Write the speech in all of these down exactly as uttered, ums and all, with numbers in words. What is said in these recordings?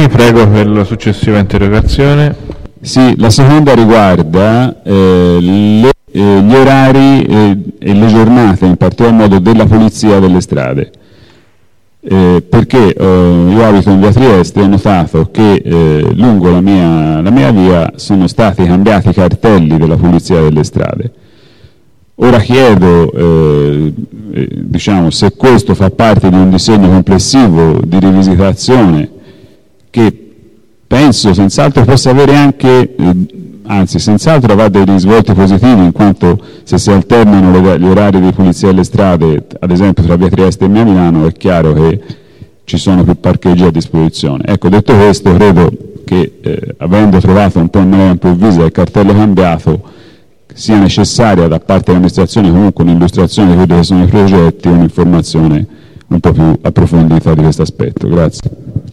Bandini, prego per la successiva interrogazione. Sì, la seconda riguarda eh, le, eh, gli orari eh, e le giornate, in particolar modo della polizia delle strade. Eh, perché eh, io abito in via Trieste e ho notato che eh, lungo la mia, la mia via sono stati cambiati i cartelli della polizia delle strade. Ora chiedo eh, eh, diciamo, se questo fa parte di un disegno complessivo di rivisitazione che penso senz'altro possa avere anche, eh, anzi senz'altro avrà dei risvolti positivi, in quanto se si alternano le, gli orari di pulizia delle strade, ad esempio tra via Trieste e via Milano, è chiaro che ci sono più parcheggi a disposizione. Ecco, detto questo, credo che eh, avendo trovato un po' in maniera improvvisa il cartello cambiato, sia necessaria da parte dell'amministrazione comunque un'illustrazione di quelli che sono i progetti, un'informazione un po' più approfondita di questo aspetto. Grazie.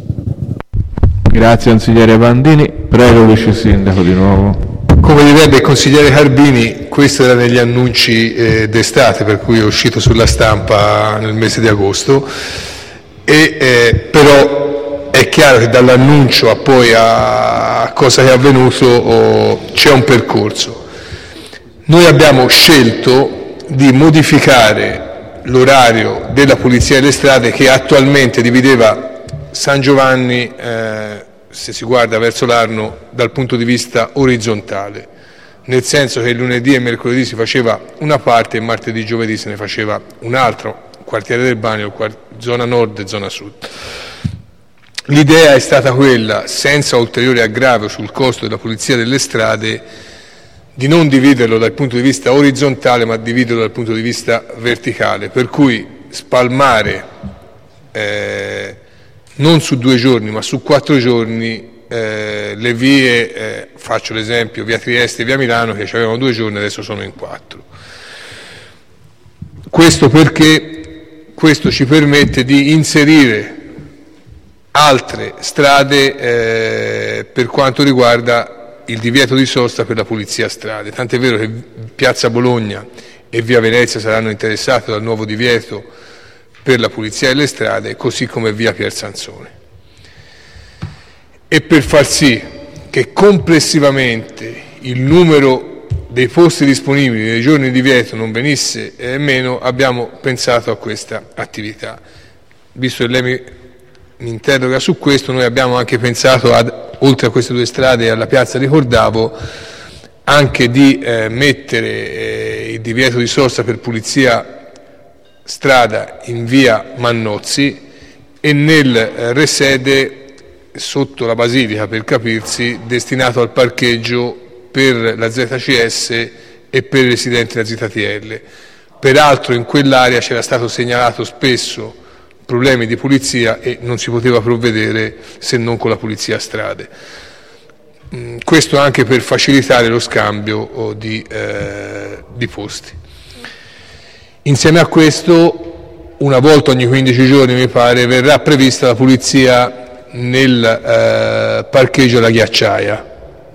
Grazie consigliere Bandini, prego Vice Sindaco di nuovo. Come direbbe il consigliere Carbini, questo era negli annunci eh, d'estate, per cui è uscito sulla stampa nel mese di agosto, e, eh, però è chiaro che dall'annuncio a poi a cosa che è avvenuto oh, c'è un percorso. Noi abbiamo scelto di modificare l'orario della pulizia delle strade, che attualmente divideva San Giovanni, eh, se si guarda verso l'Arno, dal punto di vista orizzontale, nel senso che lunedì e mercoledì si faceva una parte e martedì e giovedì se ne faceva un'altra, quartiere del Banio, zona nord e zona sud. L'idea è stata quella, senza ulteriore aggravio sul costo della pulizia delle strade, di non dividerlo dal punto di vista orizzontale ma dividerlo dal punto di vista verticale, per cui spalmare eh, non su due giorni ma su quattro giorni eh, le vie, eh, faccio l'esempio via Trieste e via Milano, che avevano due giorni adesso sono in quattro. Questo perché questo ci permette di inserire altre strade eh, per quanto riguarda il divieto di sosta per la pulizia strade, tant'è vero che Piazza Bologna e via Venezia saranno interessate dal nuovo divieto per la pulizia delle strade, così come via Piersanzone. E per far sì che complessivamente il numero dei posti disponibili nei giorni di divieto non venisse eh, meno, abbiamo pensato a questa attività. Visto che lei mi, mi interroga su questo, noi abbiamo anche pensato ad, oltre a queste due strade e alla piazza di Cordavo, anche di eh, mettere eh, il divieto di sosta per pulizia strada in via Mannozzi e nel eh, resede sotto la Basilica, per capirsi, destinato al parcheggio per la Z C S e per i residenti della Z T L. Peraltro in quell'area c'era stato segnalato spesso problemi di pulizia e non si poteva provvedere se non con la pulizia strade. Questo anche per facilitare lo scambio di, eh, di posti. Insieme a questo, una volta ogni quindici giorni mi pare, verrà prevista la pulizia nel eh, parcheggio La Ghiacciaia.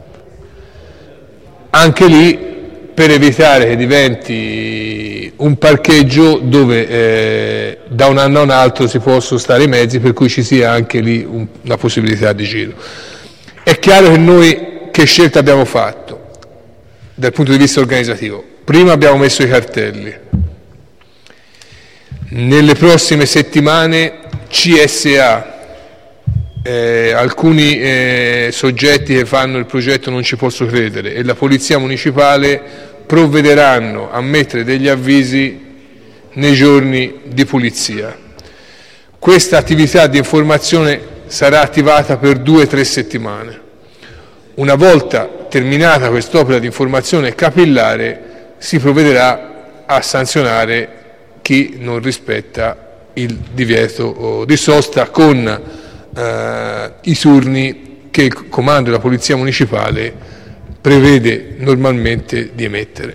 Anche lì per evitare che diventi un parcheggio dove eh, da un anno a un altro si possono stare i mezzi, per cui ci sia anche lì un, una possibilità di giro. È chiaro che noi che scelta abbiamo fatto dal punto di vista organizzativo? Prima abbiamo messo i cartelli, nelle prossime settimane C S A, eh, alcuni eh, soggetti che fanno il progetto Non ci posso credere e la Polizia Municipale provvederanno a mettere degli avvisi nei giorni di pulizia. Questa attività di informazione sarà attivata per due o tre settimane. Una volta terminata quest'opera di informazione capillare, si provvederà a sanzionare chi non rispetta il divieto di sosta con eh, i turni che il comando della Polizia Municipale prevede normalmente di emettere.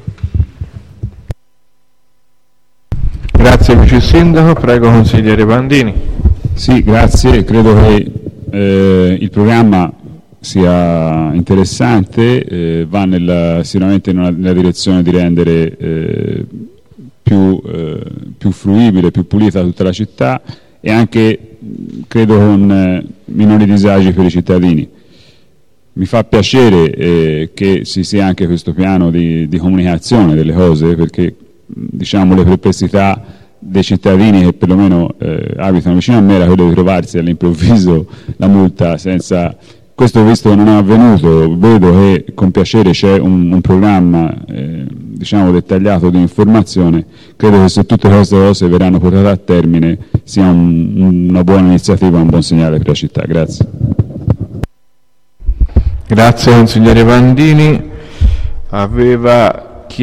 Grazie Vice Sindaco, prego consigliere Bandini. Sì, grazie, credo che eh, il programma sia interessante, eh, va nella, sicuramente nella, nella direzione di rendere eh, più, eh, più fruibile, più pulita tutta la città e anche, credo, con eh, minori disagi per i cittadini. Mi fa piacere eh, che ci sia anche questo piano di, di comunicazione delle cose, perché diciamo le perplessità dei cittadini che perlomeno eh, abitano vicino a me era quello di trovarsi all'improvviso la multa senza... Questo visto che non è avvenuto, vedo che con piacere c'è un, un programma eh, diciamo dettagliato di informazione. Credo che se tutte queste cose verranno portate a termine sia un, una buona iniziativa, un buon segnale per la città. Grazie. Grazie consigliere Bandini. Aveva